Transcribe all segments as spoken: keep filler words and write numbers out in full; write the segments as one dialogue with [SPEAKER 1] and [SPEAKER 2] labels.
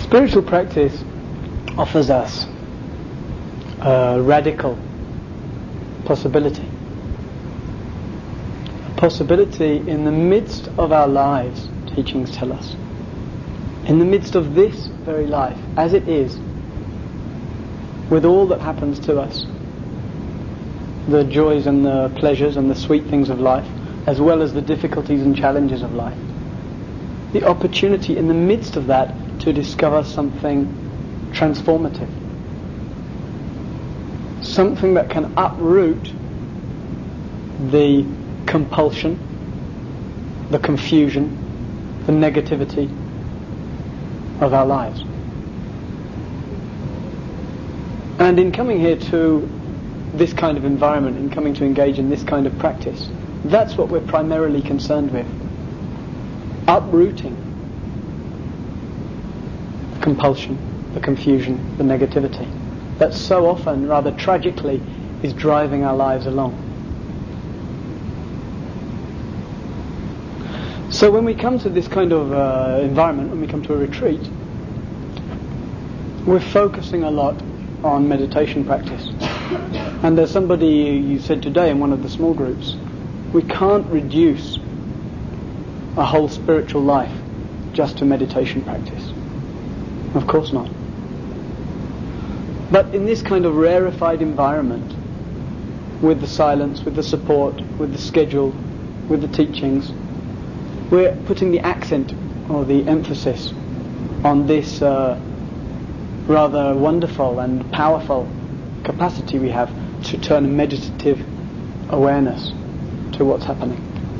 [SPEAKER 1] Spiritual practice offers us a radical possibility. A possibility in the midst of our lives, teachings tell us. In the midst of this very life, as it is, with all that happens to us, the joys and the pleasures and the sweet things of life, as well as the difficulties and challenges of life, the opportunity in the midst of that to discover something transformative, something that can uproot the compulsion, the confusion, the negativity of our lives. And in coming here to this kind of environment, in coming to engage in this kind of practice, that's what we're primarily concerned with. Uprooting the compulsion, the confusion, the negativity that so often, rather tragically, is driving our lives along. So when we come to this kind of uh, environment, when we come to a retreat, we're focusing a lot on meditation practice. And there's somebody, you said today in one of the small groups, we can't reduce a whole spiritual life just to meditation practice. Of course not. But in this kind of rarefied environment, with the silence, with the support, with the schedule, with the teachings, we're putting the accent or the emphasis on this uh, rather wonderful and powerful capacity we have to turn a meditative awareness to what's happening.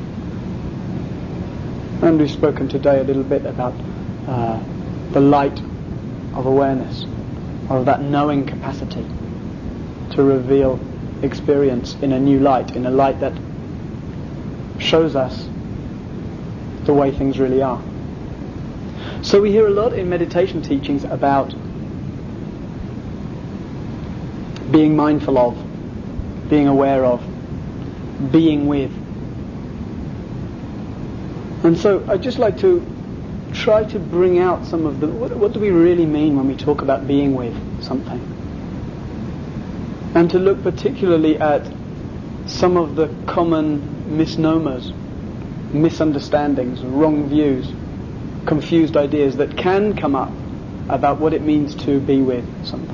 [SPEAKER 1] And we've spoken today a little bit about uh, the light of awareness, of that knowing capacity to reveal experience in a new light, in a light that shows us the way things really are. So we hear a lot in meditation teachings about being mindful of, being aware of, being with. And so I'd just like to try to bring out some of the, what, what do we really mean when we talk about being with something? And to look particularly at some of the common misnomers, misunderstandings, wrong views, confused ideas that can come up about what it means to be with something.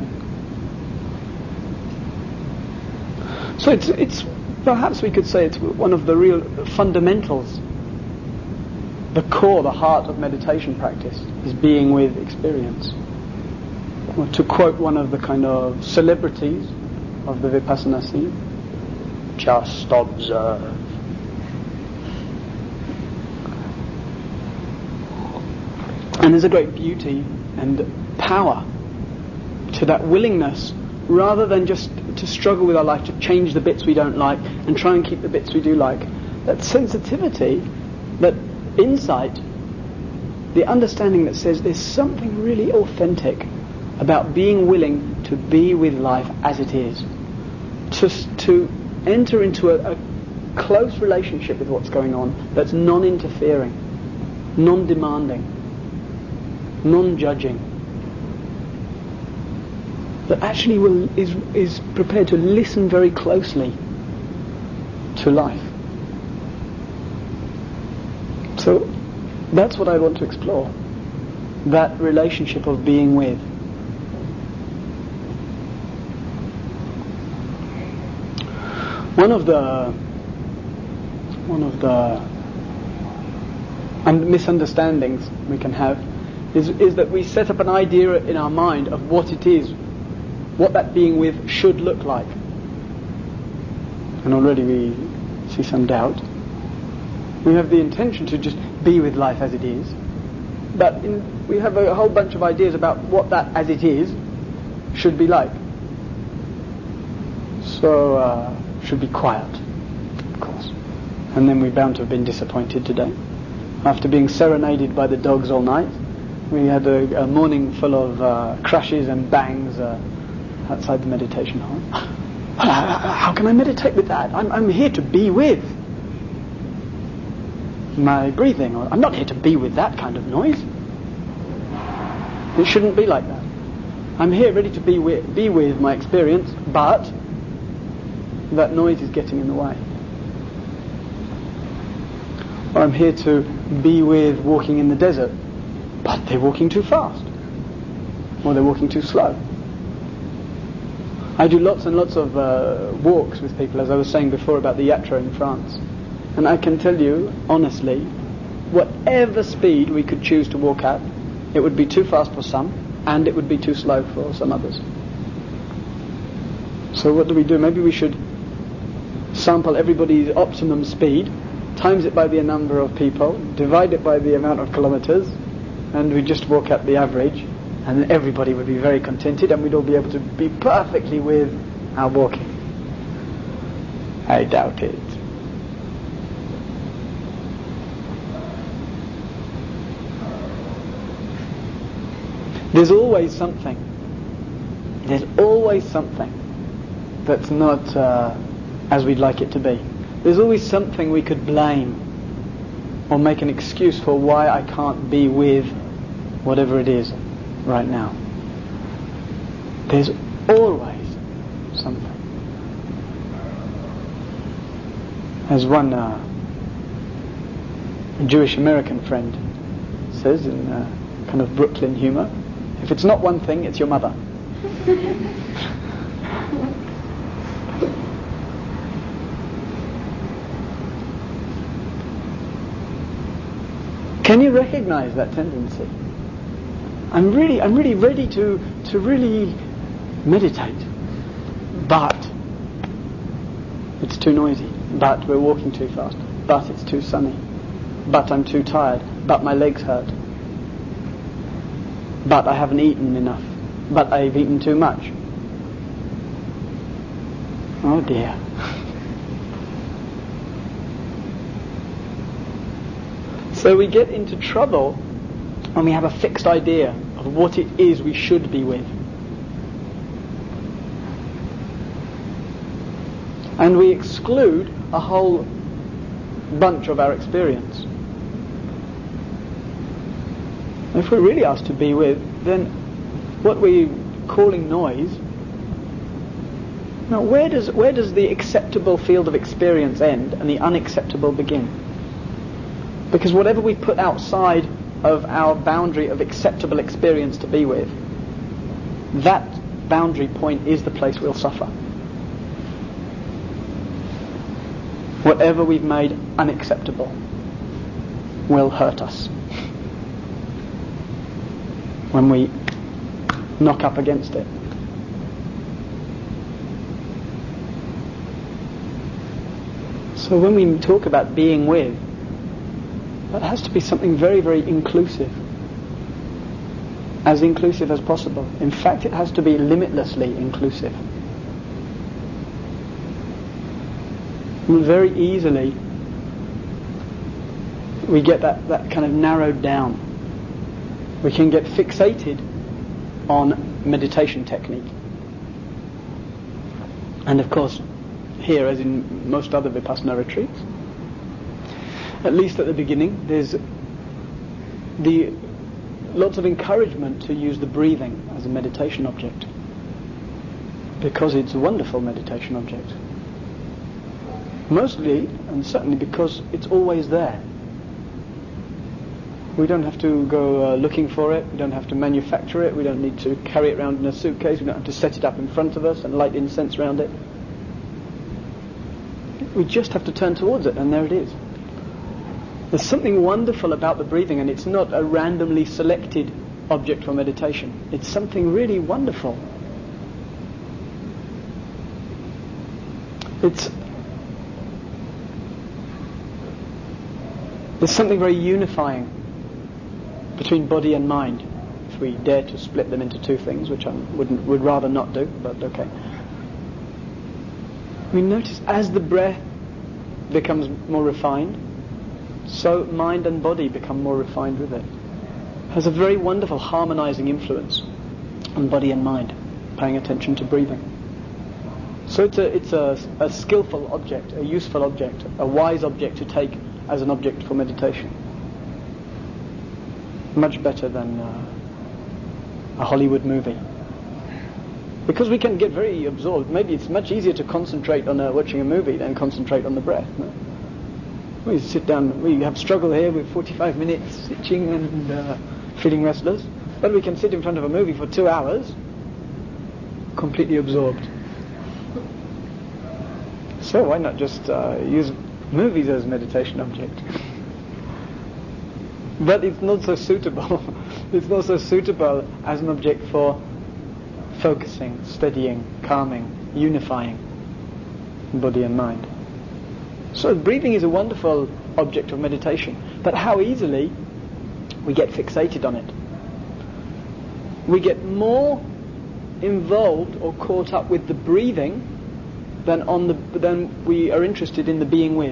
[SPEAKER 1] So it's, it's perhaps we could say it's one of the real fundamentals, the core, the heart of meditation practice is being with experience. Or to quote one of the kind of celebrities of the Vipassana scene, just observe. And there's a great beauty and power to that willingness, rather than just to struggle with our life to change the bits we don't like and try and keep the bits we do like. That sensitivity, that insight, the understanding that says there's something really authentic about being willing to be with life as it is, to, to enter into a, a close relationship with what's going on that's non-interfering, non-demanding, non-judging, that actually will, is, is prepared to listen very closely to life. So that's what I want to explore, that relationship of being with. One of the one of the um, misunderstandings we can have is, is that we set up an idea in our mind of what it is, what that being with should look like. And already we see some doubt. We have the intention to just be with life as it is, but in, we have a whole bunch of ideas about what that as it is should be like. So, uh, should be quiet, of course. And then we're bound to have been disappointed today. After being serenaded by the dogs all night, we had a, a morning full of uh, crashes and bangs uh, outside the meditation hall. How can I meditate with that? I'm, I'm here to be with my breathing. I'm not here to be with that kind of noise. It shouldn't be like that. I'm here ready to be with, be with my experience, but that noise is getting in the way. Or I'm here to be with walking in the desert, but they're walking too fast. Or they're walking too slow. I do lots and lots of uh, walks with people, as I was saying before about the Yatra in France. And I can tell you, honestly, whatever speed we could choose to walk at, it would be too fast for some, and it would be too slow for some others. So what do we do? Maybe we should sample everybody's optimum speed, times it by the number of people, divide it by the amount of kilometers, and we just walk at the average, and everybody would be very contented, and we'd all be able to be perfectly with our walking. I doubt it. There's always something. There's always something that's not uh, as we'd like it to be. There's always something we could blame or make an excuse for why I can't be with whatever it is right now. There's always something. As one uh, Jewish American friend says in uh, kind of Brooklyn humor, if it's not one thing, it's your mother. Can you recognize that tendency? I'm really, I'm really ready to, to really meditate, but it's too noisy, but we're walking too fast, but it's too sunny, but I'm too tired, but my legs hurt, but I haven't eaten enough, but I've eaten too much. Oh dear. So we get into trouble when we have a fixed idea of what it is we should be with. And we exclude a whole bunch of our experience. If we're really asked to be with, then what we're calling noise, now where does where does the acceptable field of experience end and the unacceptable begin? Because whatever we put outside of our boundary of acceptable experience to be with, that boundary point is the place we'll suffer. Whatever we've made unacceptable will hurt us when we knock up against it. So when we talk about being with, that has to be something very, very inclusive. As inclusive as possible. In fact, it has to be limitlessly inclusive. And very easily we get that, that kind of narrowed down. We can get fixated on meditation technique. And of course, here, as in most other Vipassana retreats, at least at the beginning, there's the lots of encouragement to use the breathing as a meditation object, because it's a wonderful meditation object. Mostly, and certainly because it's always there. We don't have to go uh, looking for it, we don't have to manufacture it, we don't need to carry it around in a suitcase, we don't have to set it up in front of us and light incense around it. We just have to turn towards it, and there it is. There's something wonderful about the breathing, and it's not a randomly selected object for meditation. It's something really wonderful. It's there's something very unifying between body and mind, if we dare to split them into two things, which I wouldn't would rather not do, but okay. We notice as the breath becomes more refined, so mind and body become more refined with it. It has a very wonderful harmonizing influence on body and mind, paying attention to breathing. So it's a, it's a, a skillful object, a useful object, a wise object to take as an object for meditation. Much better than uh, a Hollywood movie. Because we can get very absorbed. Maybe it's much easier to concentrate on uh, watching a movie than concentrate on the breath. No? We sit down, we have struggle here with forty-five minutes itching and uh, feeling restless. But we can sit in front of a movie for two hours, completely absorbed. So why not just uh, use movies as meditation object? But it's not so suitable. It's not so suitable as an object for focusing, steadying, calming, unifying body and mind. So breathing is a wonderful object of meditation, but how easily we get fixated on it. We get more involved or caught up with the breathing than on the than we are interested in the being with.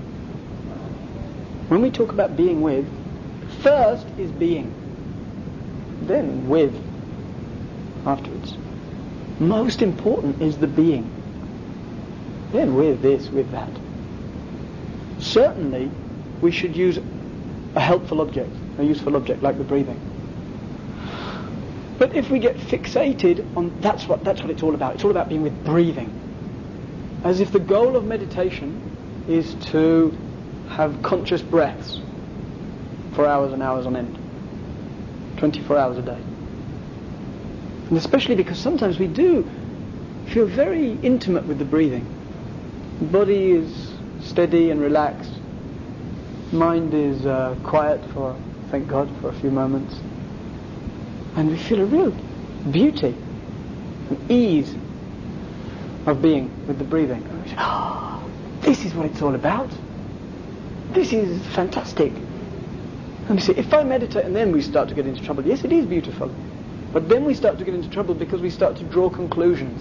[SPEAKER 1] When we talk about being with, first is being, then with afterwards. Most important is the being, then with this, with that. Certainly we should use a helpful object, a useful object like the breathing. But if we get fixated on that's what that's what it's all about. It's all about being with breathing. As if the goal of meditation is to have conscious breaths for hours and hours on end. twenty-four hours a day. And especially because sometimes we do feel very intimate with the breathing. The body is steady and relaxed. Mind is uh, quiet for, thank God, for a few moments. And we feel a real beauty and ease of being with the breathing. And we say, oh, this is what it's all about. This is fantastic. And we say, if I meditate, and then we start to get into trouble. Yes, it is beautiful. But then we start to get into trouble because we start to draw conclusions.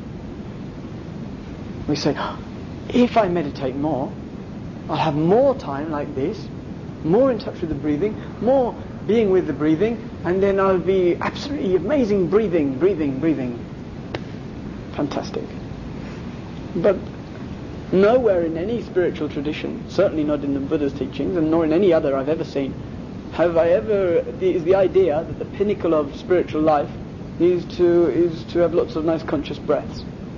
[SPEAKER 1] We say, oh, if I meditate more, I'll have more time like this, more in touch with the breathing, more being with the breathing, and then I'll be absolutely amazing breathing, breathing, breathing. Fantastic. But nowhere in any spiritual tradition, certainly not in the Buddha's teachings, and nor in any other I've ever seen, have I ever, the, is the idea that the pinnacle of spiritual life is to is to have lots of nice conscious breaths.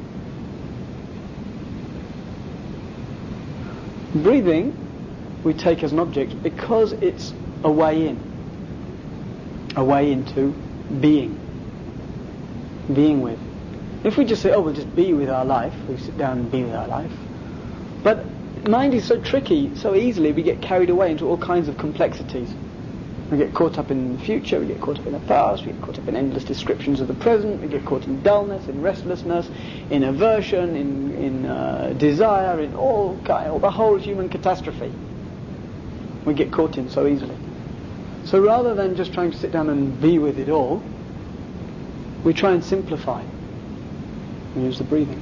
[SPEAKER 1] Breathing we take as an object because it's a way in, a way into being, being with. If we just say, oh, we'll just be with our life, we sit down and be with our life. But mind is so tricky, so easily we get carried away into all kinds of complexities. We get caught up in the future, we get caught up in the past, we get caught up in endless descriptions of the present, we get caught in dullness, in restlessness, in aversion, in, in uh, desire, in all kind, all the whole human catastrophe. We get caught in so easily. So rather than just trying to sit down and be with it all, we try and simplify. We use the breathing.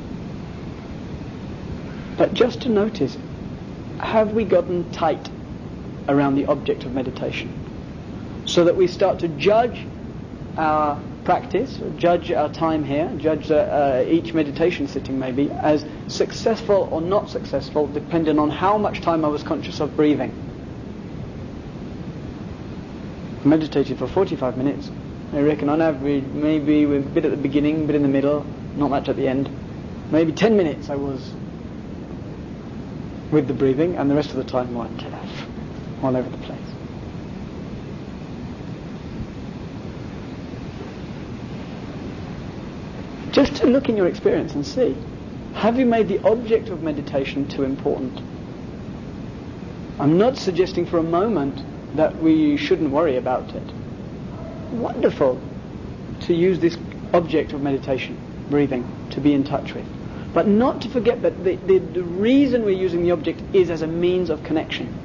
[SPEAKER 1] But just to notice, have we gotten tight around the object of meditation, so that we start to judge our practice, judge our time here, judge uh, uh, each meditation sitting maybe as successful or not successful depending on how much time I was conscious of breathing. I meditated for forty-five minutes. I reckon on average maybe with a bit at the beginning, a bit in the middle, not much at the end. Maybe ten minutes I was with the breathing, and the rest of the time what? All over the place. Just to look in your experience and see, have you made the object of meditation too important? I'm not suggesting for a moment that we shouldn't worry about it. Wonderful to use this object of meditation, breathing, to be in touch with. But not to forget that the, the, the reason we're using the object is as a means of connection.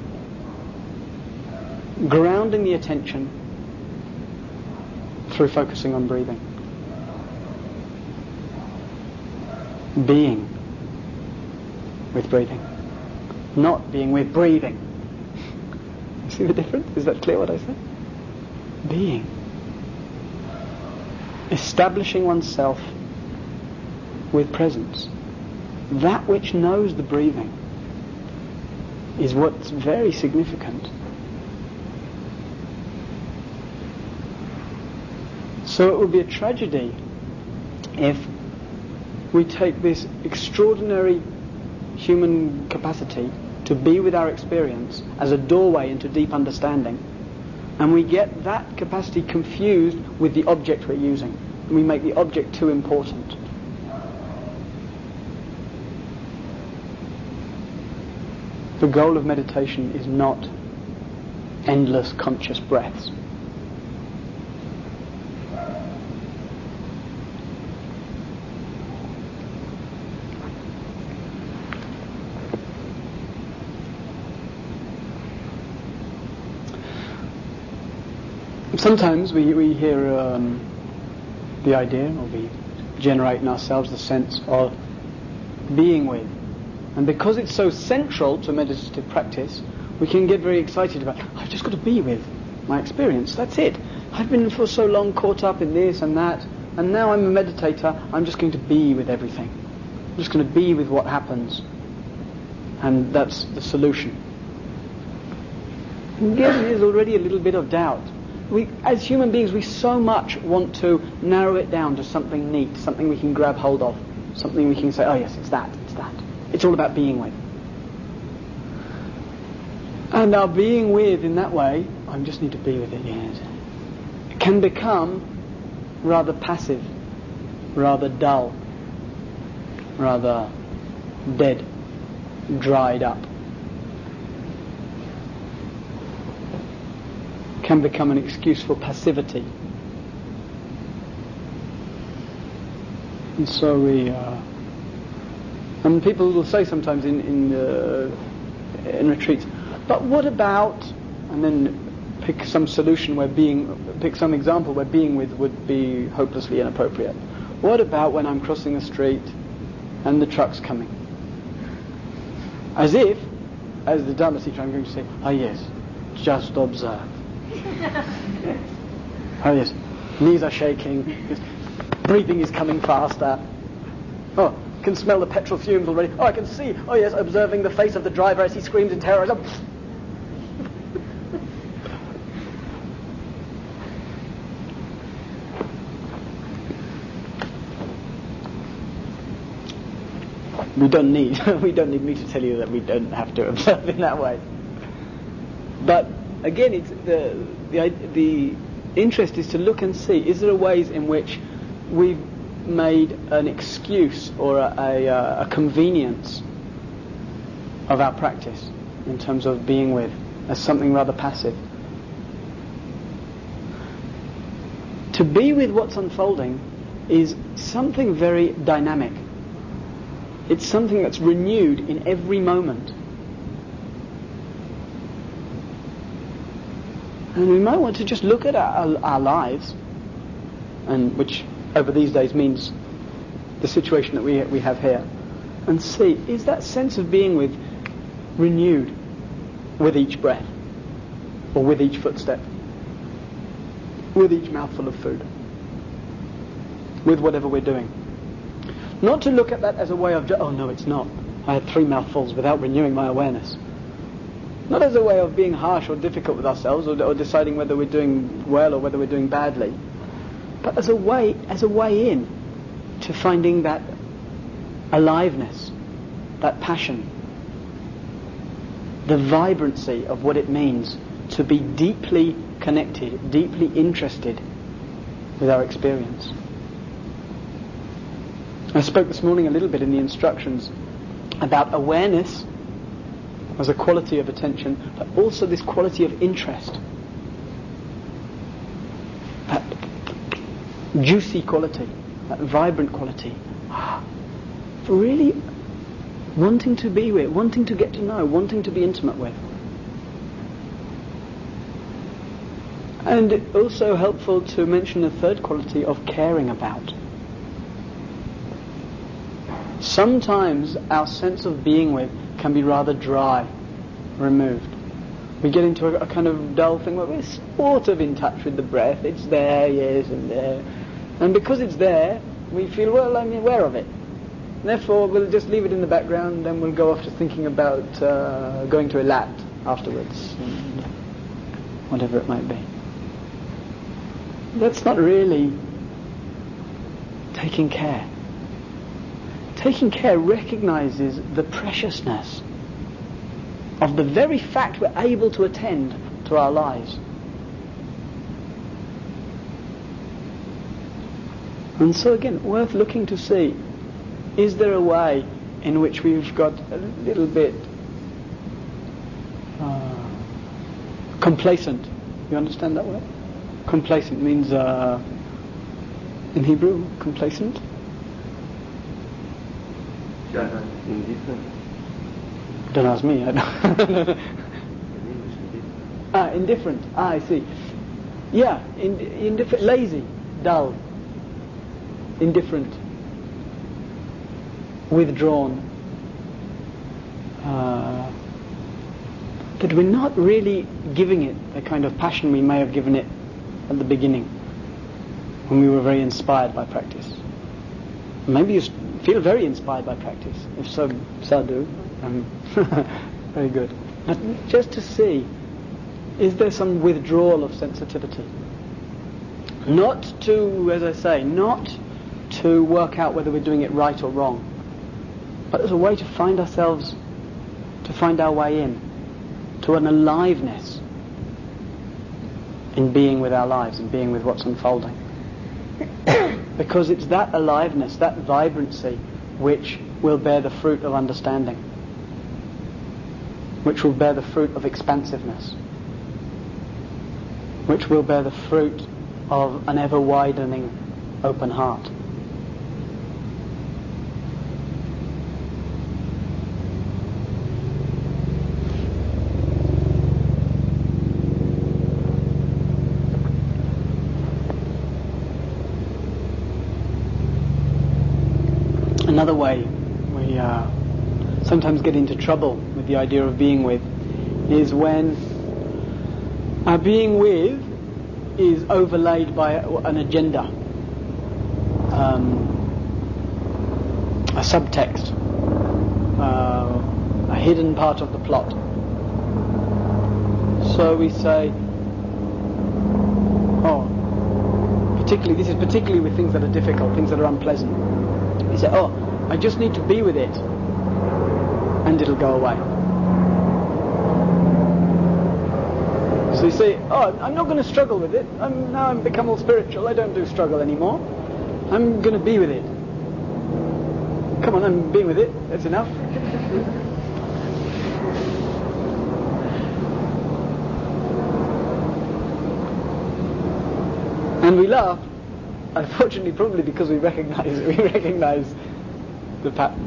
[SPEAKER 1] Grounding the attention through focusing on breathing. Being with breathing. Not being with breathing. See the difference? Is that clear what I said? Being. Establishing oneself with presence. That which knows the breathing is what's very significant. So it would be a tragedy if we take this extraordinary human capacity to be with our experience as a doorway into deep understanding, and we get that capacity confused with the object we're using, and we make the object too important. The goal of meditation is not endless conscious breaths. Sometimes we, we hear um, the idea, or we generate in ourselves the sense of being with. And because it's so central to meditative practice, we can get very excited about, I've just got to be with my experience, that's it. I've been for so long caught up in this and that, and now I'm a meditator, I'm just going to be with everything. I'm just going to be with what happens. And that's the solution. And again, there's already a little bit of doubt. We, as human beings, we so much want to narrow it down to something neat, something we can grab hold of, something we can say, oh yes, it's that, it's that. It's all about being with. And our being with in that way, I just need to be with it, yes, it can become rather passive, rather dull, rather dead, dried up. Can become an excuse for passivity. And so we, uh, and people will say sometimes in in, uh, in retreats, but what about, and then pick some solution where being, pick some example where being with would be hopelessly inappropriate. What about when I'm crossing the street and the truck's coming? As if, as the Dharma teacher, I'm going to say, ah yes, just observe. Oh yes, knees are shaking, breathing is coming faster. Oh, can smell the petrol fumes already. Oh, I can see, oh yes, observing the face of the driver as he screams in terror. We don't need, we don't need me to tell you that we don't have to observe in that way. But again, it's the, the the interest is to look and see, is there ways in which we've made an excuse or a, a, a convenience of our practice in terms of being with as something rather passive. To be with what's unfolding is something very dynamic. It's something that's renewed in every moment. And we might want to just look at our, our lives, and which over these days means the situation that we we have here, and see, is that sense of being with renewed with each breath, or with each footstep, with each mouthful of food, with whatever we're doing. Not to look at that as a way of, ju- oh no, it's not. I had three mouthfuls without renewing my awareness. Not as a way of being harsh or difficult with ourselves, or, or deciding whether we're doing well or whether we're doing badly, but as a way, as a way in to finding that aliveness, that passion, the vibrancy of what it means to be deeply connected, deeply interested with our experience. I spoke this morning a little bit in the instructions about awareness as a quality of attention, but also this quality of interest. That juicy quality, that vibrant quality. Really wanting to be with, wanting to get to know, wanting to be intimate with. And also helpful to mention a third quality of caring about. Sometimes our sense of being with can be rather dry, removed. We get into a, a kind of dull thing where we're sort of in touch with the breath. It's there, yes, and there. And because it's there, we feel, well, I'm aware of it. Therefore, we'll just leave it in the background, and then we'll go off to thinking about uh, going to a lap afterwards, and whatever it might be. That's not really taking care. Taking care recognizes the preciousness of the very fact we're able to attend to our lives. And so again, worth looking to see, is there a way in which we've got a little bit uh, complacent? You understand that word? Complacent means, uh, in Hebrew, complacent?
[SPEAKER 2] Indifferent.
[SPEAKER 1] Don't ask me, I don't. ah, indifferent. Ah, I see. Yeah, in, indifferent, lazy, dull, indifferent, withdrawn. Uh, that we're not really giving it the kind of passion we may have given it at the beginning, when we were very inspired by practice. Maybe you feel very inspired by practice. If so, sadhu. Um, very good. And just to see, is there some withdrawal of sensitivity? Not to, as I say, not to work out whether we're doing it right or wrong, but as a way to find ourselves, to find our way in, to an aliveness in being with our lives and being with what's unfolding. Because it's that aliveness, that vibrancy, which will bear the fruit of understanding, which will bear the fruit of expansiveness, which will bear the fruit of an ever-widening open heart. Another way we uh, sometimes get into trouble with the idea of being with is when our being with is overlaid by an agenda, um, a subtext, uh, a hidden part of the plot. So we say, oh, particularly, this is particularly with things that are difficult, things that are unpleasant. We say, oh, I just need to be with it, and it'll go away. So you say, oh, I'm not going to struggle with it. I'm, now I've become all spiritual. I don't do struggle anymore. I'm going to be with it. Come on, I'm being with it. That's enough. And we laugh, unfortunately, probably because we recognize we recognize the pattern.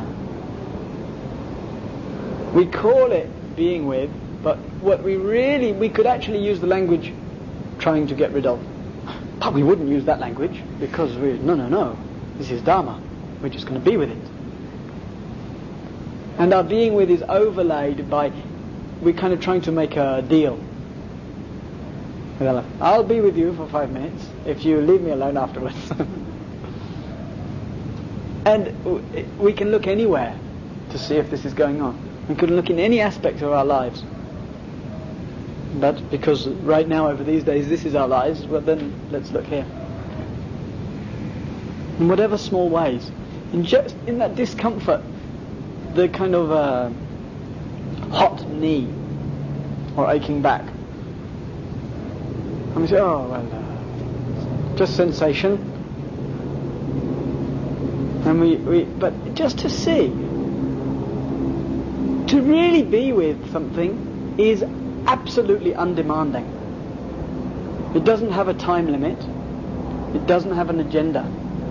[SPEAKER 1] We call it being with, but what we really, we could actually use the language trying to get rid of. But we wouldn't use that language because we, no, no, no, this is Dharma. We're just going to be with it. And our being with is overlaid by, we're kind of trying to make a deal. I'll be with you for five minutes if you leave me alone afterwards. And we can look anywhere to see if this is going on. We can look in any aspect of our lives. But because right now, over these days, this is our lives, well then let's look here. In whatever small ways. In just in that discomfort, the kind of uh, hot knee or aching back. And we say, oh, well, uh, just sensation. And we, we, but just to see, to really be with something is absolutely undemanding. It doesn't have a time limit. It doesn't have an agenda.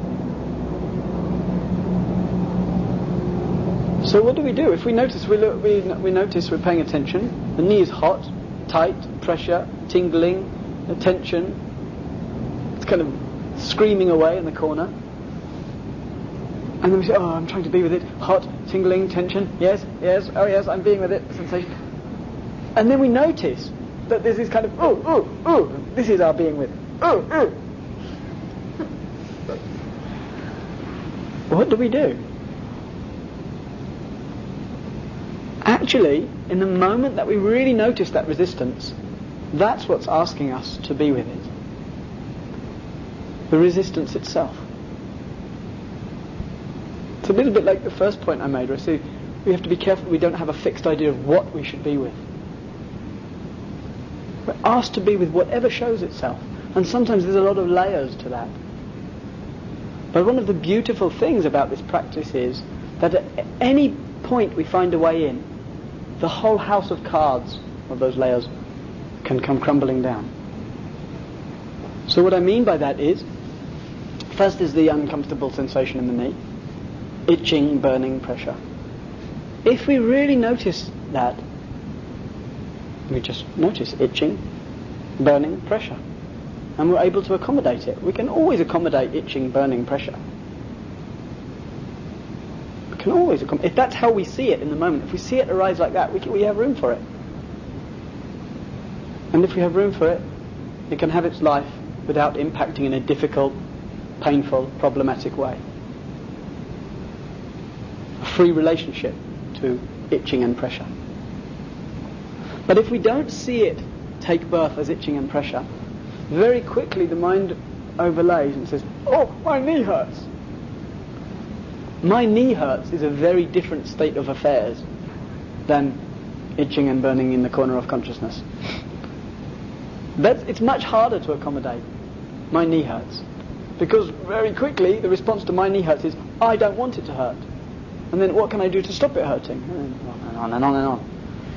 [SPEAKER 1] So what do we do? If we notice, we, look, we, we notice we're paying attention. The knee is hot, tight, pressure, tingling, tension. It's kind of screaming away in the corner. And then we say, oh, I'm trying to be with it. Hot, tingling, tension. Yes, yes, oh yes, I'm being with it. Sensation. And then we notice that there's this kind of, oh, oh, oh, this is our being with it. Oh, oh. What do we do? Actually, in the moment that we really notice that resistance, that's what's asking us to be with it. the resistance itself. It's a little bit like the first point I made, where I say we have to be careful we don't have a fixed idea of what we should be with. We're asked to be with whatever shows itself, and sometimes there's a lot of layers to that. But one of the beautiful things about this practice is that at any point we find a way in, the whole house of cards of those layers can come crumbling down. So what I mean by that is, first is the uncomfortable sensation in the knee, itching, burning, pressure. If we really notice that, we just notice itching, burning, pressure, and we're able to accommodate it. We can always accommodate itching, burning, pressure. We can always accommodate. If that's how we see it in the moment, if we see it arise like that, we can, we have room for it. And if we have room for it, it can have its life without impacting in a difficult, painful, problematic way. A free relationship to itching and pressure. But if we don't see it take birth as itching and pressure, very quickly the mind overlays and says, oh, my knee hurts. My knee hurts is a very different state of affairs than itching and burning in the corner of consciousness. That's, it's much harder to accommodate. My knee hurts. Because very quickly the response to my knee hurts is, I don't want it to hurt. And then what can I do to stop it hurting? And on and on and on.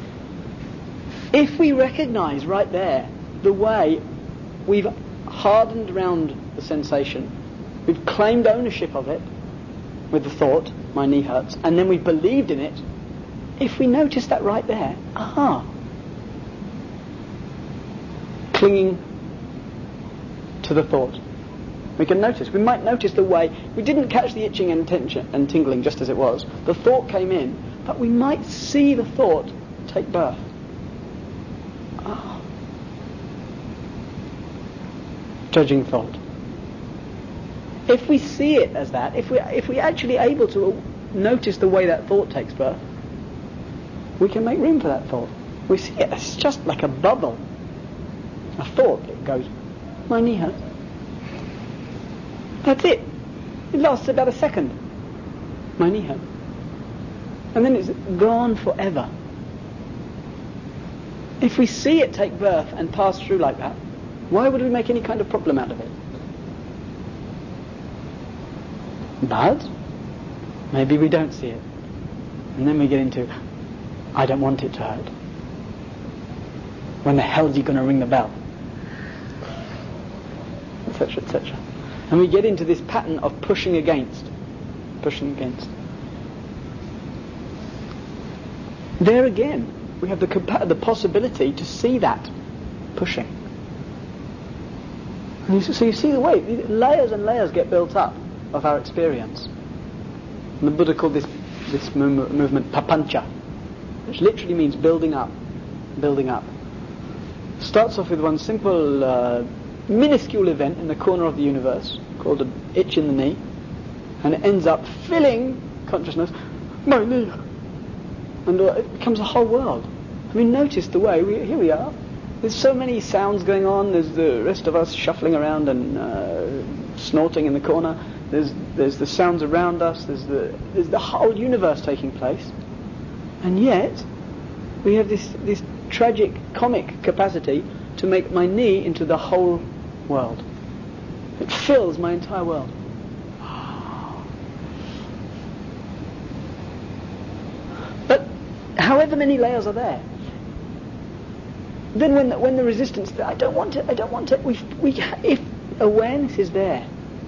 [SPEAKER 1] If we recognize right there the way we've hardened around the sensation, we've claimed ownership of it with the thought, my knee hurts, and then we believed in it, if we notice that right there, aha, clinging to the thought, we can notice, we might notice the way, we didn't catch the itching and, tension and tingling just as it was, the thought came in, but we might see the thought take birth. Oh. Judging thought. If we see it as that, if we if we actually able to notice the way that thought takes birth, we can make room for that thought. We see it as just like a bubble, a thought that goes, my knee hurts. That's it. It lasts about a second. My knee hurts. And then it's gone forever. If we see it take birth and pass through like that, why would we make any kind of problem out of it? But maybe we don't see it. And then we get into, I don't want it to hurt. When the hell is he going to ring the bell? Etc, et cetera. And we get into this pattern of pushing against. Pushing against. There again, we have the compa- the possibility to see that pushing. And you, so you see the way, layers and layers get built up of our experience. And the Buddha called this this move, movement papancha, which literally means building up, building up. Starts off with one simple, uh, minuscule event in the corner of the universe called an itch in the knee, and it ends up filling consciousness, my knee, and uh, it becomes a whole world. I mean, notice the way, we, here we are, there's so many sounds going on, there's the rest of us shuffling around and uh, snorting in the corner, there's there's the sounds around us, there's the there's the whole universe taking place, and yet we have this this tragic, comic capacity to make my knee into the whole world. It fills my entire world. But however many layers are there, then when the, when the resistance, I don't want it, I don't want it, we we if awareness is there,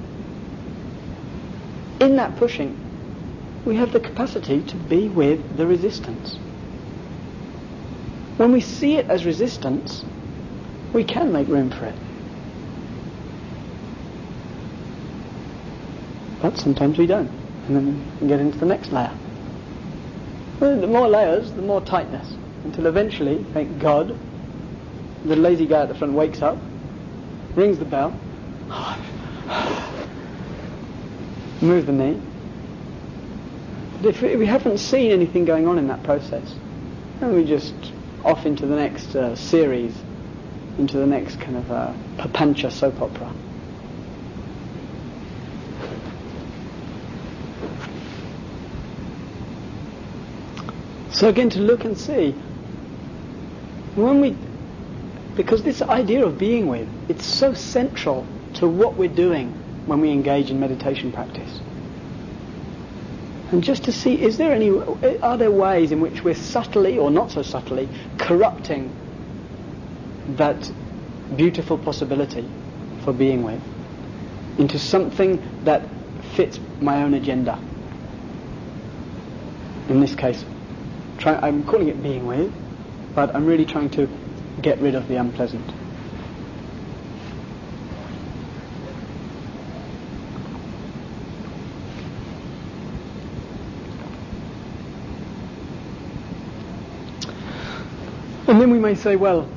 [SPEAKER 1] in that pushing, we have the capacity to be with the resistance. When we see it as resistance, we can make room for it. But sometimes we don't. And then we get into the next layer. Well, the more layers, the more tightness. Until eventually, thank God, the lazy guy at the front wakes up, rings the bell, move the knee. But if we haven't seen anything going on in that process, then we just off into the next uh, series, into the next kind of uh, papancha soap opera. So again, to look and see, when we, because this idea of being with, it's so central to what we're doing when we engage in meditation practice. And just to see, is there any, are there ways in which we're subtly, or not so subtly, corrupting that beautiful possibility for being with into something that fits my own agenda? In this case, try, I'm calling it being with, but I'm really trying to get rid of the unpleasant. And then we may say, well,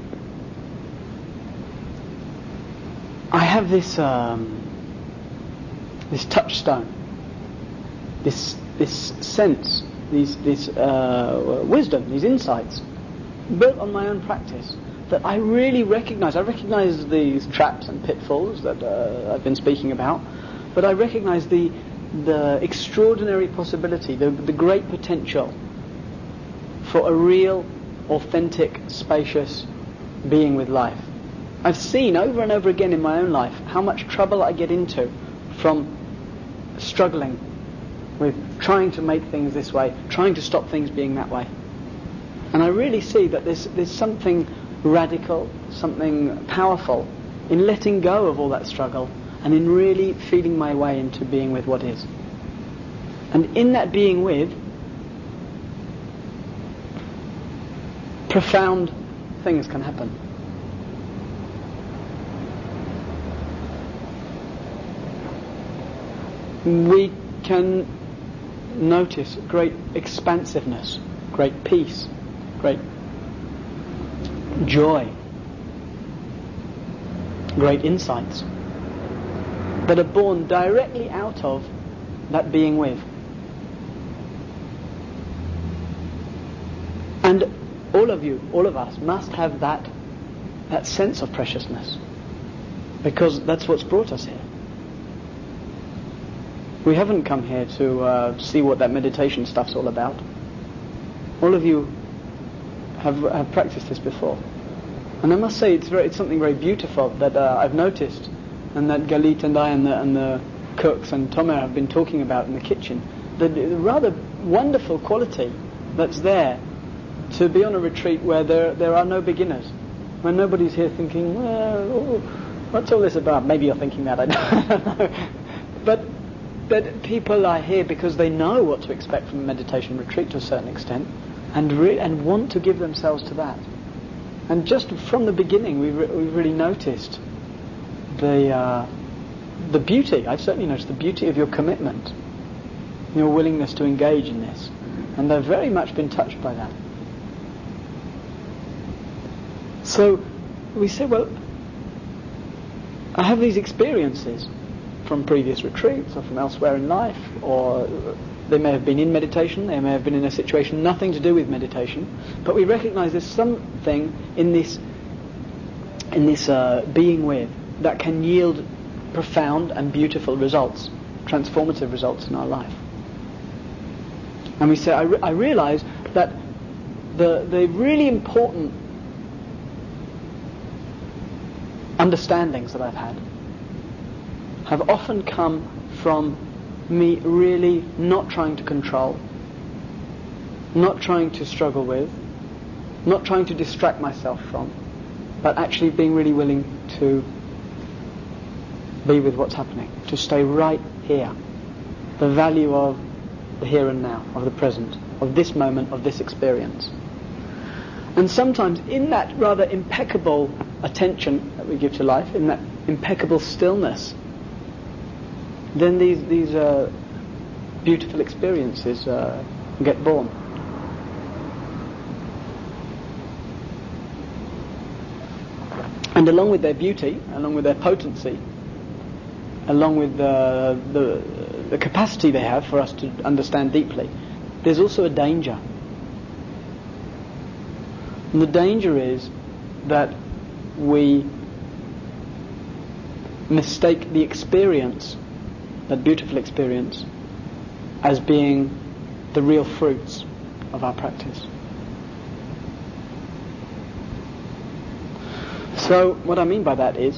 [SPEAKER 1] I have this um, this touchstone, this this sense, these this uh, wisdom, these insights, built on my own practice, that I really recognize. I recognize these traps and pitfalls that uh, I've been speaking about, but I recognize the the extraordinary possibility, the the great potential for a real, authentic, spacious being with life. I've seen over and over again in my own life how much trouble I get into from struggling with trying to make things this way, trying to stop things being that way. And I really see that there's, there's something radical, something powerful in letting go of all that struggle and in really feeling my way into being with what is. And in that being with, profound things can happen. We can notice great expansiveness, great peace, great joy, great insights that are born directly out of that being with. And all of you, all of us, must have that that sense of preciousness, because that's what's brought us here. We haven't come here to uh, see what that meditation stuff's all about. All of you have, have practiced this before. And I must say it's very, it's something very beautiful that uh, I've noticed, and that Galit and I and the, and the cooks and Tomer have been talking about in the kitchen. The, the rather wonderful quality that's there to be on a retreat where there there are no beginners, where nobody's here thinking, well, what's all this about? Maybe you're thinking that, I don't know. But that people are here because they know what to expect from a meditation retreat to a certain extent, and re- and want to give themselves to that. And just from the beginning, we re- we really noticed the uh, the beauty. I've certainly noticed the beauty of your commitment, your willingness to engage in this, and they've very much been touched by that. So we say, well, I have these experiences from previous retreats or from elsewhere in life, or they may have been in meditation, they may have been in a situation nothing to do with meditation, but we recognize there's something in this in this uh, being with that can yield profound and beautiful results, transformative results in our life. And we say, I, re- I realize that the the really important understandings that I've had have often come from me really not trying to control, not trying to struggle with, not trying to distract myself from, but actually being really willing to be with what's happening, to stay right here. The value of the here and now, of the present, of this moment, of this experience. And sometimes in that rather impeccable attention that we give to life, in that impeccable stillness, then these these uh, beautiful experiences uh, get born. And along with their beauty, along with their potency, along with the, the, the capacity they have for us to understand deeply, there's also a danger. And the danger is that we mistake the experience, that beautiful experience, as being the real fruits of our practice. So what I mean by that is,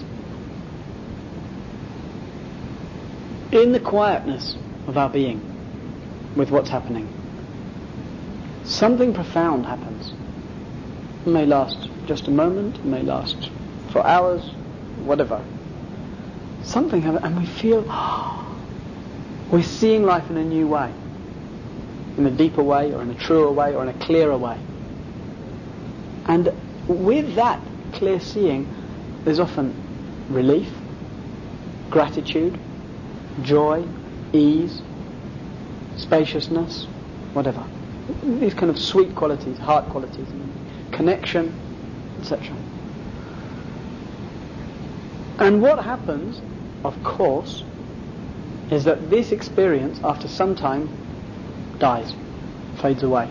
[SPEAKER 1] in the quietness of our being with what's happening, something profound happens. It may last just a moment, it may last for hours, whatever. Something happens and we feel, oh, we're seeing life in a new way, in a deeper way, or in a truer way, or in a clearer way. And with that clear seeing, there's often relief, gratitude, joy, ease, spaciousness, whatever. These kind of sweet qualities, heart qualities, connection, et cetera. And what happens, of course, is that this experience, after some time, dies, fades away.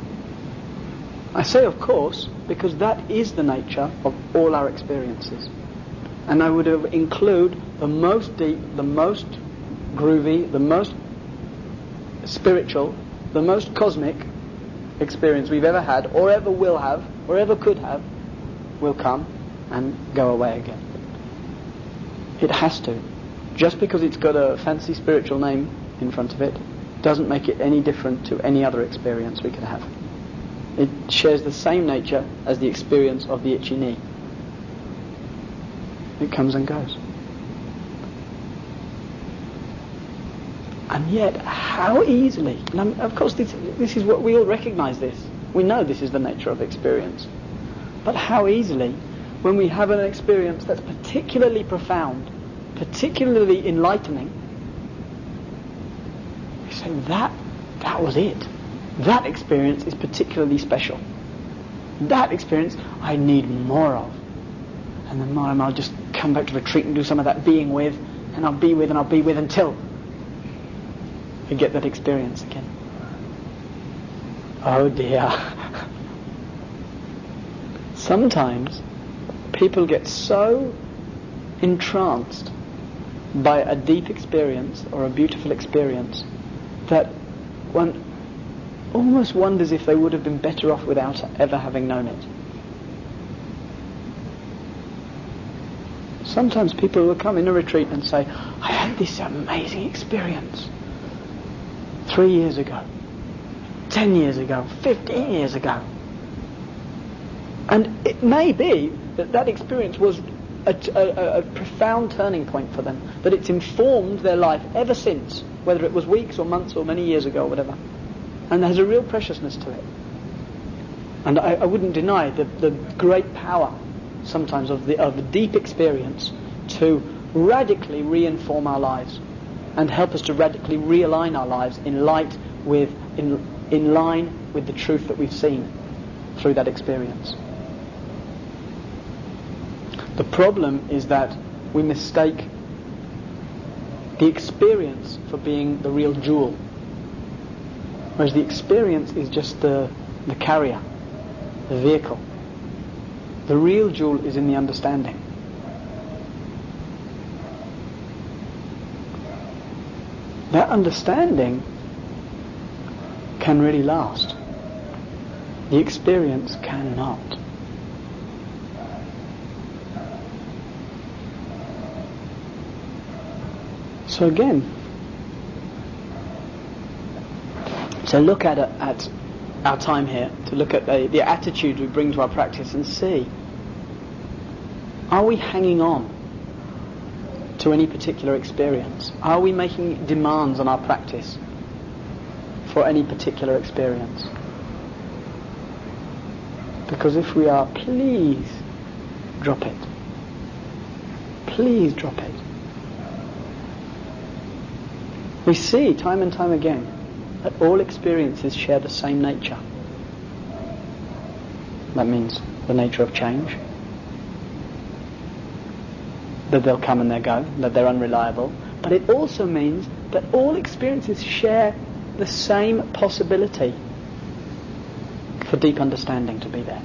[SPEAKER 1] I say of course because that is the nature of all our experiences. And I would include the most deep, the most groovy, the most spiritual, the most cosmic experience we've ever had, or ever will have, or ever could have, will come and go away again. It has to. Just because it's got a fancy spiritual name in front of it doesn't make it any different to any other experience we could have. It shares the same nature as the experience of the itchy knee. It comes and goes. And yet, how easily, and of course this, this is what we all recognize this. We know this is the nature of experience. But how easily, when we have an experience that's particularly profound, particularly enlightening, we say, that, that was it. That experience is particularly special. That experience I need more of. And then more and I'll just come back to retreat and do some of that being with, and I'll be with and I'll be with until I get that experience again. Oh dear. Sometimes people get so entranced by a deep experience or a beautiful experience that one almost wonders if they would have been better off without ever having known it. Sometimes people will come in a retreat and say, I had this amazing experience three years ago, ten years ago, fifteen years ago. And it may be that that experience was a, a, a profound turning point for them, that it's informed their life ever since, whether it was weeks or months or many years ago or whatever. And there's a real preciousness to it. And I, I wouldn't deny the, the great power sometimes of the of a deep experience to radically re-inform our lives and help us to radically realign our lives in light with, in, in line with the truth that we've seen through that experience. The problem is that we mistake the experience for being the real jewel, whereas the experience is just the, the carrier, the vehicle. The real jewel is in the understanding. That understanding can really last. The experience cannot. So again, to look at it, at our time here, to look at the, the attitude we bring to our practice and see, are we hanging on to any particular experience? Are we making demands on our practice for any particular experience? Because if we are, please drop it. Please drop it. We see time and time again that all experiences share the same nature. That means the nature of change, that they'll come and they'll go, that they're unreliable. But it also means that all experiences share the same possibility for deep understanding to be there.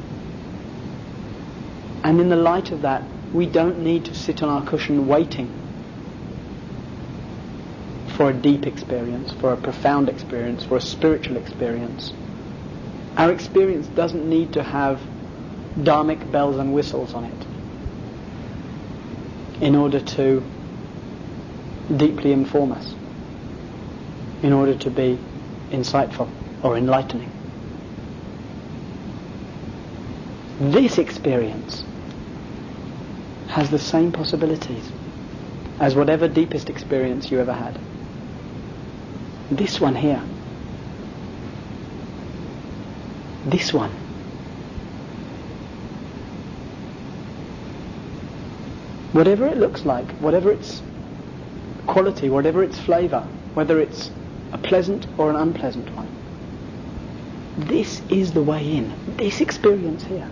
[SPEAKER 1] And in the light of that, we don't need to sit on our cushion waiting for a deep experience, for a profound experience, for a spiritual experience, Our experience doesn't need to have dharmic bells and whistles on it in order to deeply inform us, in order to be insightful or enlightening. This experience has the same possibilities as whatever deepest experience you ever had. This one here. This one. Whatever it looks like, whatever its quality, whatever its flavour, whether it's a pleasant or an unpleasant one, this is the way in. This experience here.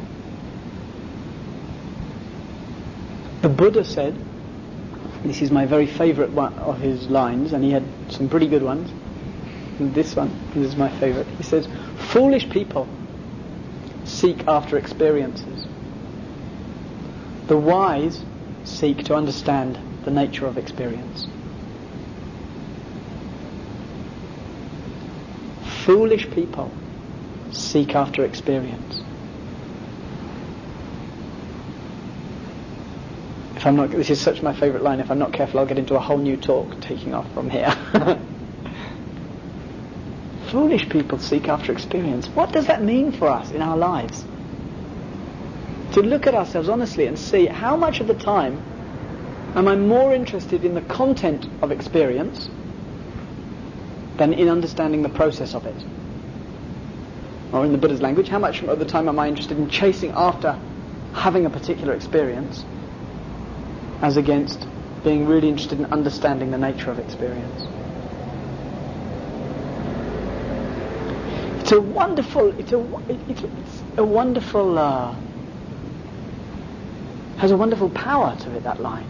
[SPEAKER 1] The Buddha said, this is my very favourite one of his lines, and he had some pretty good ones. And this one, this is my favourite. He says, "Foolish people seek after experiences. The wise seek to understand the nature of experience." Foolish people seek after experience. If I'm not, this is such my favourite line, if I'm not careful I'll get into a whole new talk taking off from here. Foolish people seek after experience. What does that mean for us in our lives? To look at ourselves honestly and see how much of the time am I more interested in the content of experience than in understanding the process of it? Or in the Buddha's language, how much of the time am I interested in chasing after having a particular experience as against being really interested in understanding the nature of experience? It's a wonderful, it's a, it's, it's a wonderful, uh, has a wonderful power to it, that line.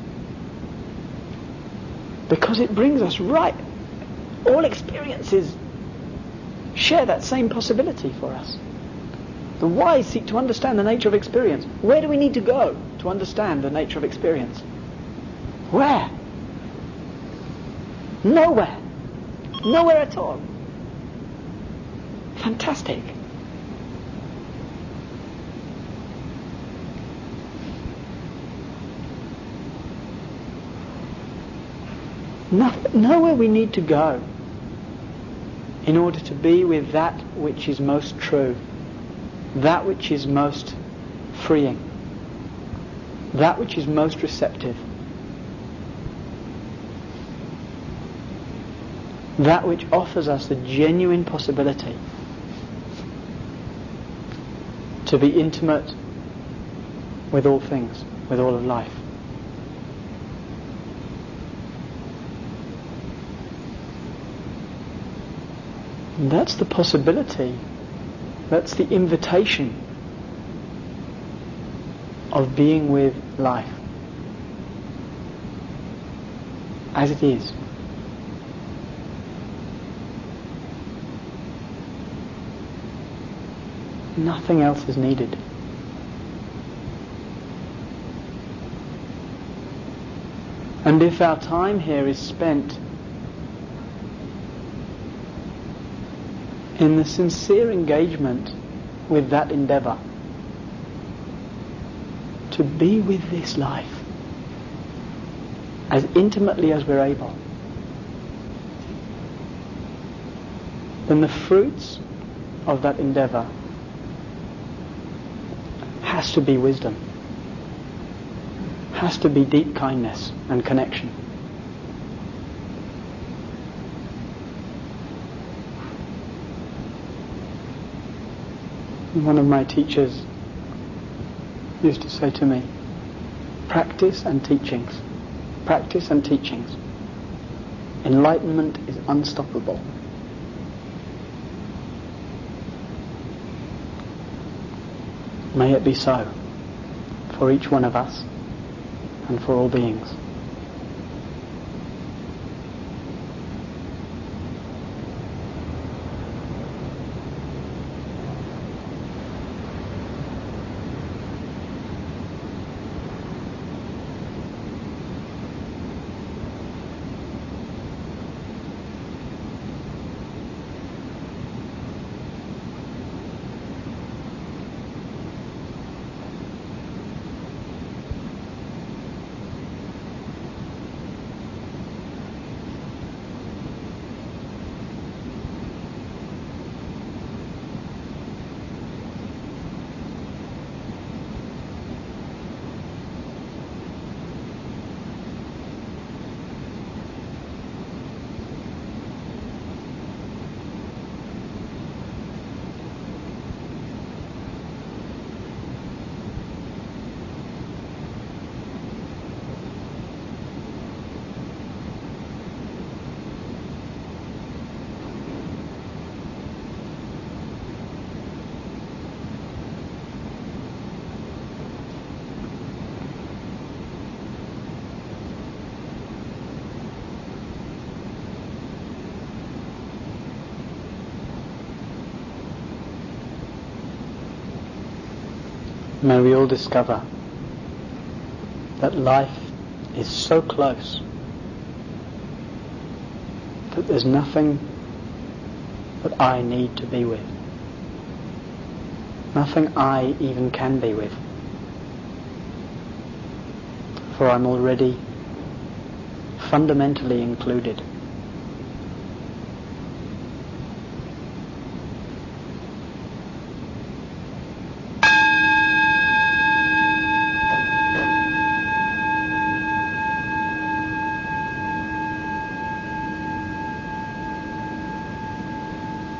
[SPEAKER 1] Because it brings us right, all experiences share that same possibility for us. The wise seek to understand the nature of experience. Where do we need to go to understand the nature of experience? Where? Nowhere. Nowhere at all. Fantastic. Nothing, nowhere we need to go in order to be with that which is most true, that which is most freeing, that which is most receptive, that which offers us the genuine possibility to be intimate with all things, with all of life. And that's the possibility, that's the invitation of being with life as it is. Nothing else is needed. And if our time here is spent in the sincere engagement with that endeavour to be with this life as intimately as we're able, then the fruits of that endeavour has to be wisdom, has to be deep kindness and connection. One of my teachers used to say to me, practice and teachings, practice and teachings. Enlightenment is unstoppable. May it be so for each one of us and for all beings. May we all discover that life is so close that there's nothing that I need to be with. Nothing I even can be with. For I'm already fundamentally included